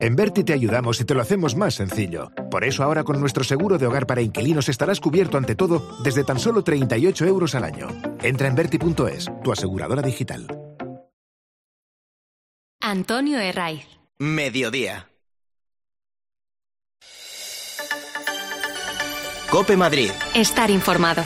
En Verti te ayudamos y te lo hacemos más sencillo. Por eso ahora con nuestro seguro de hogar para inquilinos estarás cubierto ante todo desde tan solo 38 euros al año. Entra en Verti.es, tu aseguradora digital. Antonio Herraiz. Mediodía. COPE Madrid. Estar informado.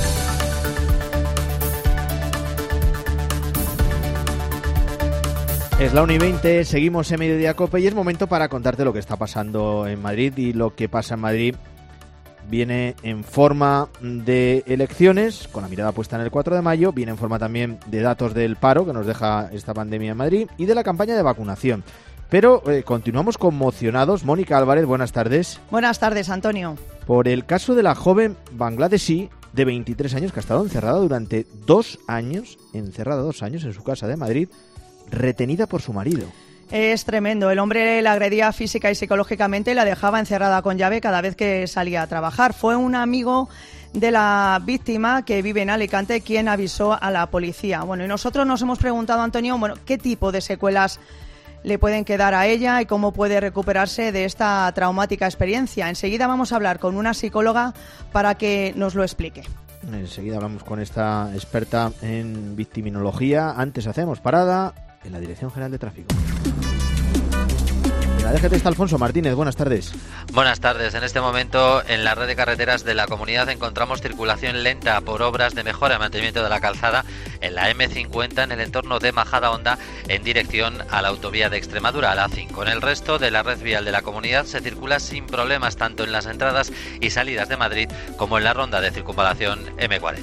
Es la 1:20, seguimos en Mediodía COPE y es momento para contarte lo que está pasando en Madrid. Y lo que pasa en Madrid viene en forma de elecciones, con la mirada puesta en el 4 de mayo, viene en forma también de datos del paro que nos deja esta pandemia en Madrid y de la campaña de vacunación. Pero continuamos conmocionados. Mónica Álvarez, buenas tardes. Buenas tardes, Antonio. Por el caso de la joven bangladesí de 23 años que ha estado encerrada durante 2 años, encerrada 2 años en su casa de Madrid, retenida por su marido. Es tremendo. El hombre la agredía física y psicológicamente y la dejaba encerrada con llave cada vez que salía a trabajar. Fue un amigo de la víctima que vive en Alicante quien avisó a la policía. Bueno, y nosotros nos hemos preguntado, Antonio, qué tipo de secuelas le pueden quedar a ella y cómo puede recuperarse de esta traumática experiencia. Enseguida vamos a hablar con una psicóloga para que nos lo explique. Enseguida hablamos con esta experta en victiminología. Antes hacemos parada en la Dirección General de Tráfico. En la DGT está Alfonso Martínez, buenas tardes. Buenas tardes. En este momento en la red de carreteras de la comunidad encontramos circulación lenta por obras de mejora y mantenimiento de la calzada en la M50 en el entorno de Majadahonda en dirección a la autovía de Extremadura, a la A5. En el resto de la red vial de la comunidad se circula sin problemas tanto en las entradas y salidas de Madrid como en la ronda de circunvalación M40.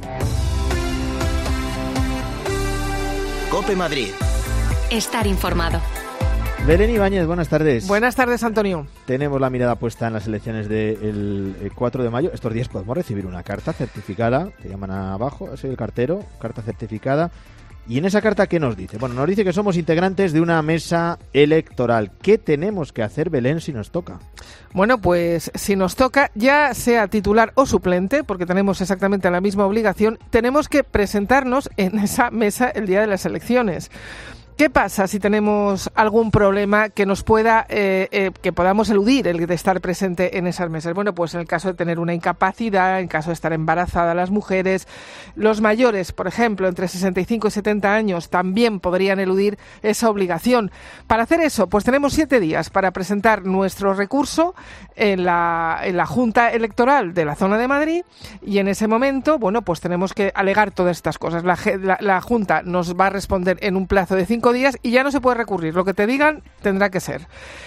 COPE Madrid. Estar informado. Belén Ibáñez, buenas tardes. Buenas tardes, Antonio. Tenemos la mirada puesta en las elecciones del 4 de mayo. Estos días podemos recibir una carta certificada, te llaman abajo, soy el cartero, carta certificada. Y en esa carta, ¿qué nos dice? Bueno, nos dice que somos integrantes de una mesa electoral. ¿Qué tenemos que hacer, Belén, si nos toca? Bueno, pues si nos toca, ya sea titular o suplente, porque tenemos exactamente la misma obligación, tenemos que presentarnos en esa mesa el día de las elecciones. ¿Qué pasa si tenemos algún problema que nos pueda, que podamos eludir el de estar presente en esas mesas? Bueno, pues en el caso de tener una incapacidad, en caso de estar embarazada las mujeres, los mayores, por ejemplo, entre 65 y 70 años, también podrían eludir esa obligación. Para hacer eso, pues tenemos 7 días para presentar nuestro recurso en la Junta Electoral de la zona de Madrid y en ese momento, bueno, pues tenemos que alegar todas estas cosas. La Junta nos va a responder en un plazo de 5 días y ya no se puede recurrir. Lo que te digan tendrá que ser.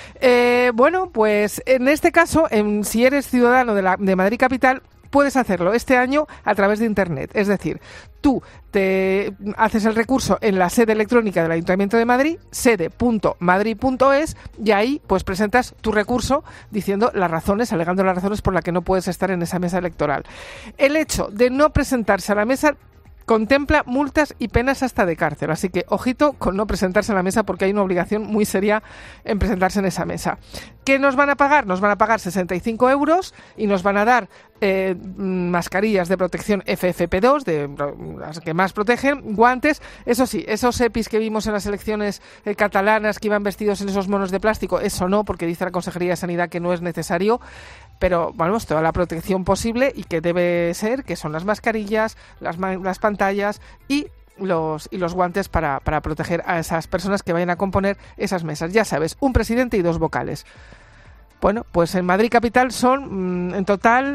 Bueno, pues en este caso, si eres ciudadano de Madrid Capital, puedes hacerlo este año a través de Internet. Es decir, tú te haces el recurso en la sede electrónica del Ayuntamiento de Madrid, sede.madrid.es, y ahí pues presentas tu recurso diciendo alegando las razones por las que no puedes estar en esa mesa electoral. El hecho de no presentarse a la mesa contempla multas y penas hasta de cárcel, así que ojito con no presentarse a la mesa porque hay una obligación muy seria en presentarse en esa mesa. ¿Qué nos van a pagar? Nos van a pagar 65 euros y nos van a dar mascarillas de protección FFP2, de las que más protegen, guantes, eso sí, esos EPIs que vimos en las elecciones catalanas que iban vestidos en esos monos de plástico, eso no, porque dice la Consejería de Sanidad que no es necesario, pero vamos, toda la protección posible y que debe ser, que son las mascarillas, las pantallas y los guantes para proteger a esas personas que vayan a componer esas mesas. Ya sabes, un presidente y 2 vocales. Bueno, pues en Madrid Capital son en total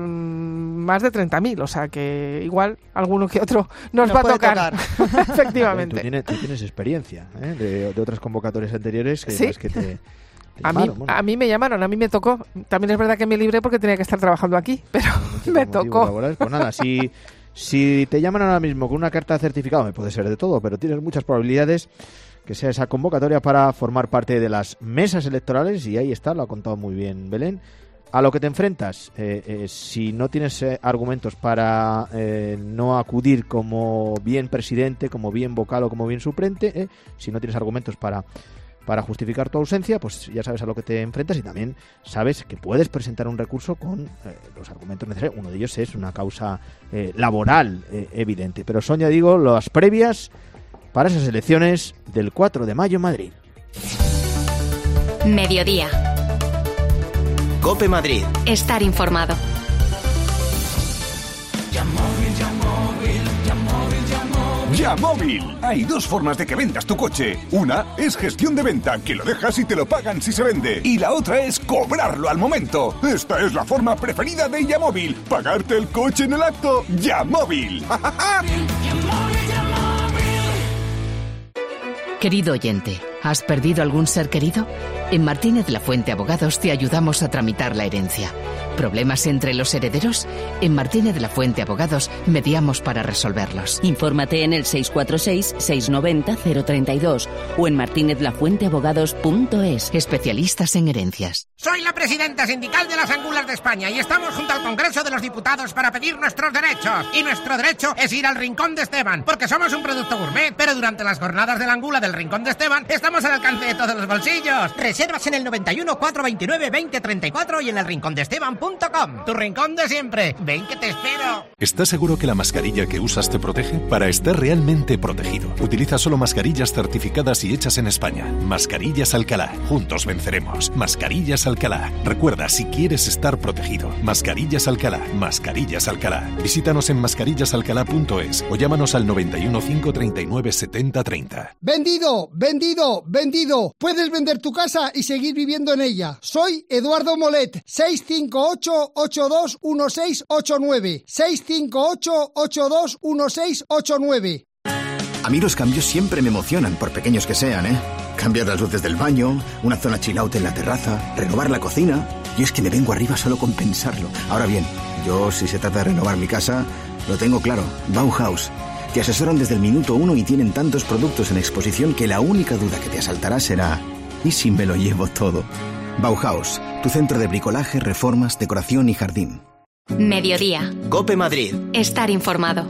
más de 30.000, o sea que igual alguno que otro nos va a tocar. Efectivamente. Tú tienes experiencia de otras convocatorias anteriores que, ¿sí? Que te a mí me llamaron, a mí me tocó. También es verdad que me libré porque tenía que estar trabajando aquí, pero me tocó. Laborales. Pues nada, si te llaman ahora mismo con una carta de certificado, me puede ser de todo, pero tienes muchas probabilidades que sea esa convocatoria para formar parte de las mesas electorales, y ahí está, lo ha contado muy bien Belén. A lo que te enfrentas, si no tienes argumentos para no acudir como bien presidente, como bien vocal o como bien suplente, si no tienes argumentos para justificar tu ausencia, pues ya sabes a lo que te enfrentas y también sabes que puedes presentar un recurso con los argumentos necesarios. Uno de ellos es una causa laboral evidente. Pero son, ya digo, las previas para esas elecciones del 4 de mayo en Madrid. Mediodía. COPE Madrid. Estar informado. Yamóvil. Hay dos formas de que vendas tu coche. Una es gestión de venta, que lo dejas y te lo pagan si se vende. Y la otra es cobrarlo al momento. Esta es la forma preferida de Yamóvil. Pagarte el coche en el acto. Yamóvil. Querido oyente, ¿has perdido algún ser querido? En Martínez La Fuente Abogados te ayudamos a tramitar la herencia. ¿Problemas entre los herederos? En Martínez La Fuente Abogados mediamos para resolverlos. Infórmate en el 646-690-032 o en martinezlafuenteabogados.es. Especialistas en herencias. Soy la presidenta sindical de las Angulas de España y estamos junto al Congreso de los Diputados para pedir nuestros derechos. Y nuestro derecho es ir al Rincón de Esteban, porque somos un producto gourmet, pero durante las jornadas de la Angula del Rincón de Esteban estamos al alcance de todos los bolsillos. Reservas en el 91 429 2034 y en el rincondesteban.com. Tu rincón de siempre. Ven que te espero. ¿Estás seguro que la mascarilla que usas te protege? Para estar realmente protegido, utiliza solo mascarillas certificadas y hechas en España. Mascarillas Alcalá. Juntos venceremos. Mascarillas Alcalá. Recuerda, si quieres estar protegido, Mascarillas Alcalá. Mascarillas Alcalá. Visítanos en mascarillasalcalá.es o llámanos al 91 539 70 30. ¡Vendido! ¡Vendido! ¡Vendido! Puedes vender tu casa y seguir viviendo en ella. Soy Eduardo Molet. 658-821689. 658-821689. A mí los cambios siempre me emocionan, por pequeños que sean, ¿eh? Cambiar las luces del baño, una zona chill out en la terraza, renovar la cocina. Yo es que me vengo arriba solo con pensarlo. Ahora bien, yo si se trata de renovar mi casa, lo tengo claro. Bauhaus. Te asesoran desde el minuto 1 y tienen tantos productos en exposición que la única duda que te asaltará será: ¿y si me lo llevo todo? Bauhaus, tu centro de bricolaje, reformas, decoración y jardín. Mediodía. COPE Madrid. Estar informado.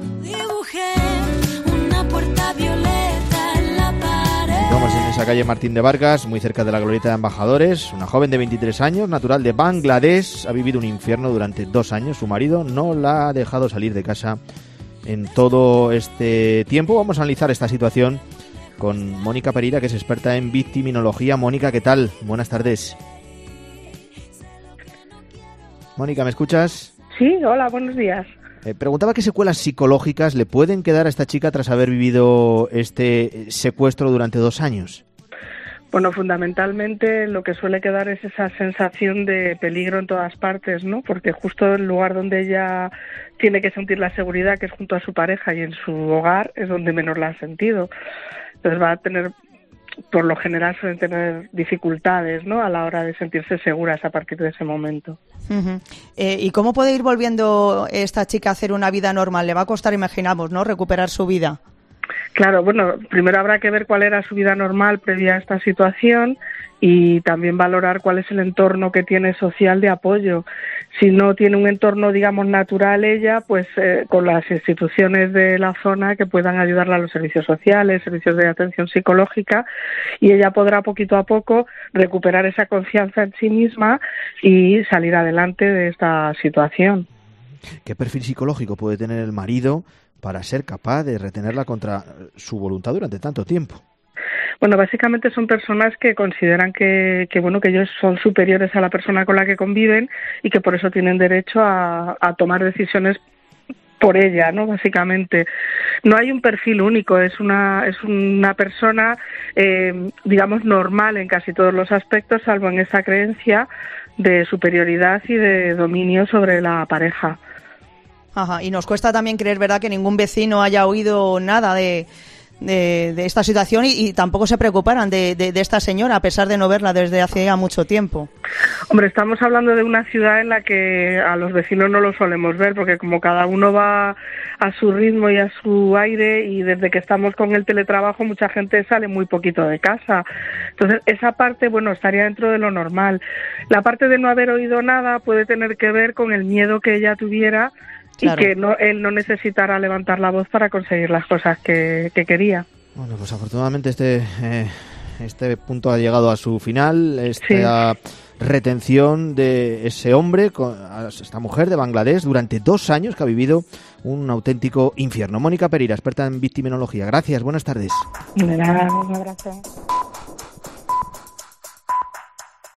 Estamos en esa calle Martín de Vargas, muy cerca de la glorieta de Embajadores. Una joven de 23 años, natural de Bangladesh, ha vivido un infierno durante 2 años. Su marido no la ha dejado salir de casa en todo este tiempo. Vamos a analizar esta situación con Mónica Pereira, que es experta en victiminología. Mónica, ¿qué tal? Buenas tardes. Mónica, ¿me escuchas? Sí, hola, buenos días. Preguntaba qué secuelas psicológicas le pueden quedar a esta chica tras haber vivido este secuestro durante 2 años. Bueno, fundamentalmente lo que suele quedar es esa sensación de peligro en todas partes, ¿no? Porque justo el lugar donde ella tiene que sentir la seguridad, que es junto a su pareja y en su hogar, es donde menos la ha sentido. Entonces va a tener, por lo general suelen tener dificultades, ¿no?, a la hora de sentirse seguras a partir de ese momento. Uh-huh. ¿Y cómo puede ir volviendo esta chica a hacer una vida normal? Le va a costar, imaginamos, ¿no?, recuperar su vida. Claro, bueno, primero habrá que ver cuál era su vida normal previa a esta situación y también valorar cuál es el entorno que tiene social de apoyo. Si no tiene un entorno, digamos, natural ella, pues con las instituciones de la zona que puedan ayudarla a los servicios sociales, servicios de atención psicológica, y ella podrá poquito a poco recuperar esa confianza en sí misma y salir adelante de esta situación. ¿Qué perfil psicológico puede tener el marido para ser capaz de retenerla contra su voluntad durante tanto tiempo? Bueno, básicamente son personas que consideran que ellos son superiores a la persona con la que conviven y que por eso tienen derecho a tomar decisiones por ella, ¿no? Básicamente no hay un perfil único, es una persona digamos normal en casi todos los aspectos, salvo en esa creencia de superioridad y de dominio sobre la pareja. Ajá, y nos cuesta también creer, ¿verdad?, que ningún vecino haya oído nada de esta situación y tampoco se preocuparan de esta señora, a pesar de no verla desde hace ya mucho tiempo. Hombre, estamos hablando de una ciudad en la que a los vecinos no los solemos ver, porque como cada uno va a su ritmo y a su aire, y desde que estamos con el teletrabajo mucha gente sale muy poquito de casa. Entonces, esa parte, bueno, estaría dentro de lo normal. La parte de no haber oído nada puede tener que ver con el miedo que ella tuviera. Claro. Y que él no necesitara levantar la voz para conseguir las cosas que quería. Bueno, pues afortunadamente este punto ha llegado a su final, esta retención de ese hombre, esta mujer de Bangladesh, durante 2 años, que ha vivido un auténtico infierno. Mónica Pereira, experta en victiminología. Gracias, buenas tardes. Un abrazo.